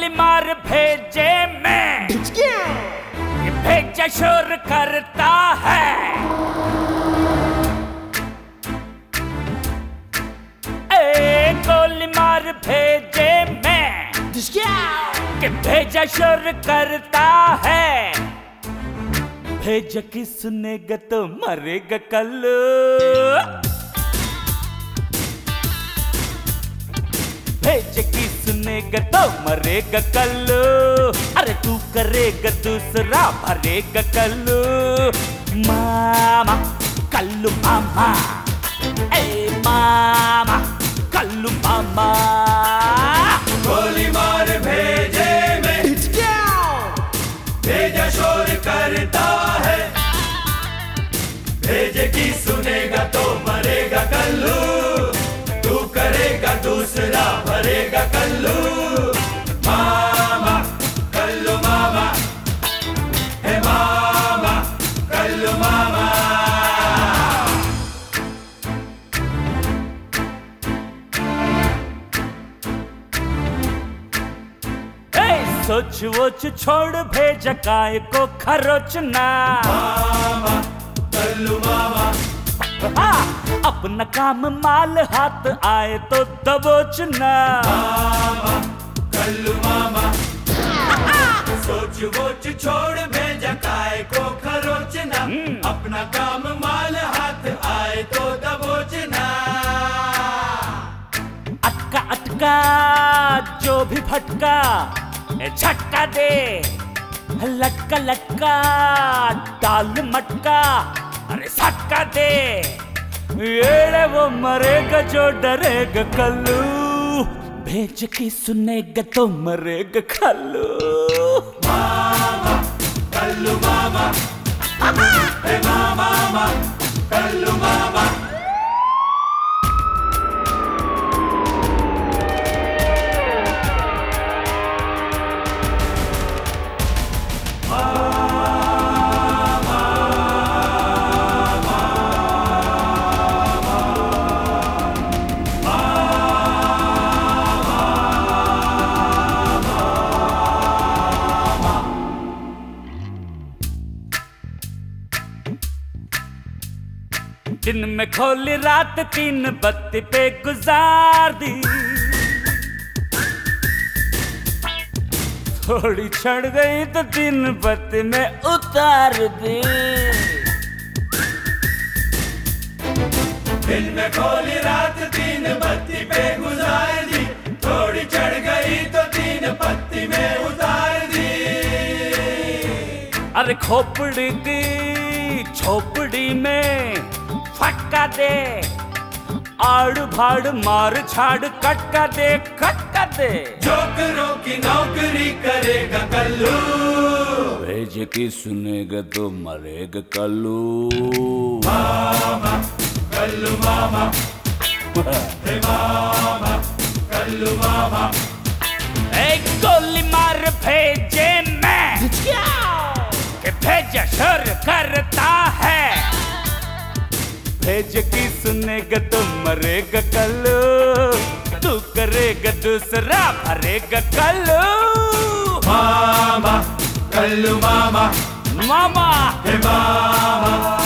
गोली मार भेजे मैं, ये भेजा शोर करता है। ए गोली मार भेजे मैं, कि भेजा शोर करता है। भेजा की सुनेगा तो मरेगा कल, भेज की सुनेगा तो मरेगा कल। अरे तू करेगा दूसरा भरेगा कल। मामा कल्लू मामा, ए मामा कल्लू मामा। गोली मार भेजे में, भेजा शोर करता है। भेजे की सुनेगा तो मरेगा कल्लू, तू करेगा दूसरा भरेगा कल्लू। मामा कल्लू मामा, हे मामा कल्लू मामा। सोच वोच छोड़ भेजा काय को खरोचना। मामा कल्लू मामा, अपना काम माल हाथ आए तो दबोचना। मामा कल्लू मामा। सोच वोच छोड़ भेजा काय को खरोचना। अपना काम माल हाथ आए तो दबोचना। अटका अटका जो भी भटका, झटका दे। लटका लटका डाल मटका, अरे सटका दे। येड़े वो मरेगा जो डरेगा कल्लू, भेज की सुनेगा तो मरेगा कल्लू। मामा कल्लू मामा, हे मामा कल्लू मामा। दिन में खोली रात 3 बत्ती पे गुजार दी। थोड़ी चढ़ गई तो 3 बत्ती में उतार दी। दिन में खोली रात 3 बत्ती पे गुजार दी। थोड़ी चढ़ गई तो 3 बत्ती में उतार दी। अरे खोपड़ी की झोपड़ी में फटका दे। आड़ भाड़ मार छाड़ कटका दे, खटका दे। जोकरों की नौकरी करेगा कल्लू, भेज की सुनेगा तो मरेगा कल्लू। मामा कल्लू मामा, हे मामा कल्लू मामा। एक गोली मार भेजे मैं, कि भेजा शोर करता है। भेज की सुनेगा तो मरेगा कल्लू, तू करेगा दूसरा भरेगा कल्लू। मामा कल्लू मामा, मामा हे मामा